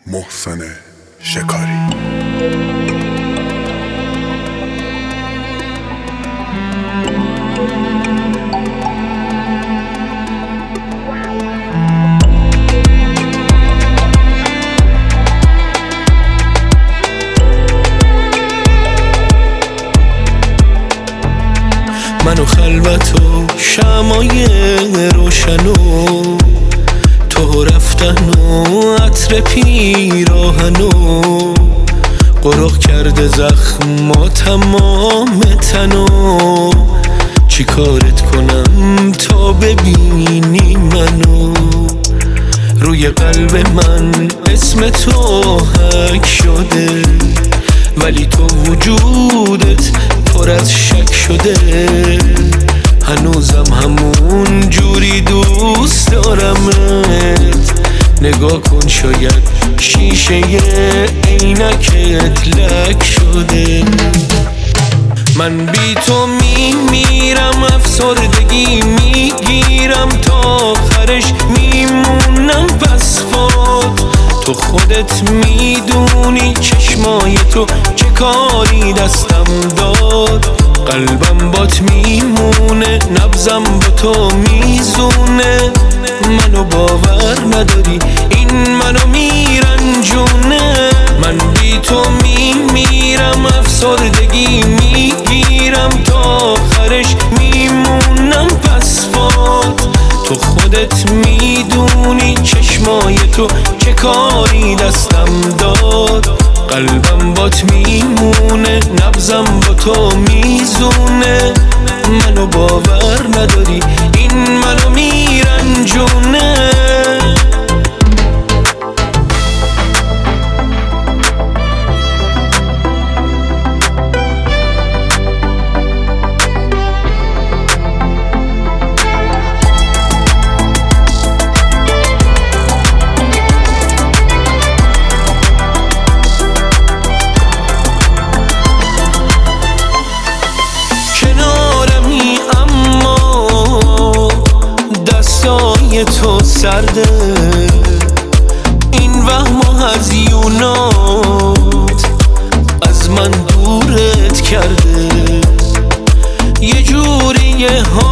محسن شکاری. من و خلوت و شمای روشن و تو رفتن و عطر پیراهن و قرق کرده زخم و تمام تن و چی کارت کنم تا ببینی منو؟ روی قلب من اسم تو حک شده ولی تو وجودت پر از شک شده. هنوزم همون جوری دوست دارمت. نگاه کن شاید شیشه عینکت لک شده. من بی تو میمیرم، افسردگی میگیرم، تا آخرش میمونم پس فوت. تو خودت میدونی چشمای تو چه کاری دستم داد. قلبم بات میمونه، نبضم با تو میزونه. منو باور نداری، این منو میرنجونه. من بی تو میمیرم، افسردگی میگیرم، تا آخرش میمونم پس فوت. تو خودت میدونی چشمای تو چه کاری دستم داد. قلبم بات میمونه، نبضم با تو میزونه. منو باور نداری، این منو میرنجونه. تو سرده این وهم و هزیونات از من دورت کرده. یه جوری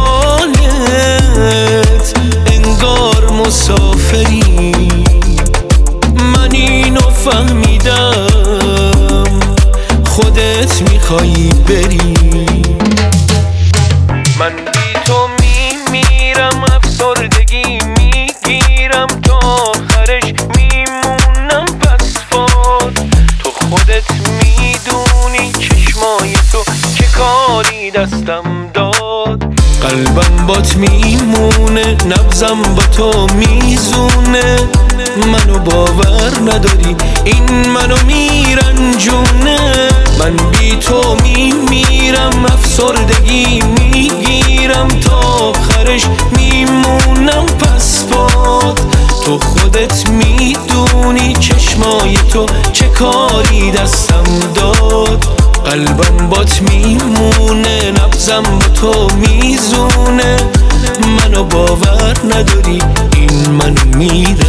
حالت انگار مسافری. من اینو فهمیدم، خودت میخوایی بری. من بی تو میمیرم، افسردگی میگیرم، تا آخرش میمونم پس فوت. تو خودت میدونی چشمای تو چه کاری دستم داد. قلبم بات میمونه، نبضم با تو میزونه. منو باور نداری، این منو میرنجونه. من بی تو میمیرم، افسردگی میگیرم، تا آخرش میمونم پس فوت. تو خودت میدونی چشمای تو چه کاری دستم داد. قلبم بات میمونه، نبضم با تو میزونه. منو باور نداری، این منو میره.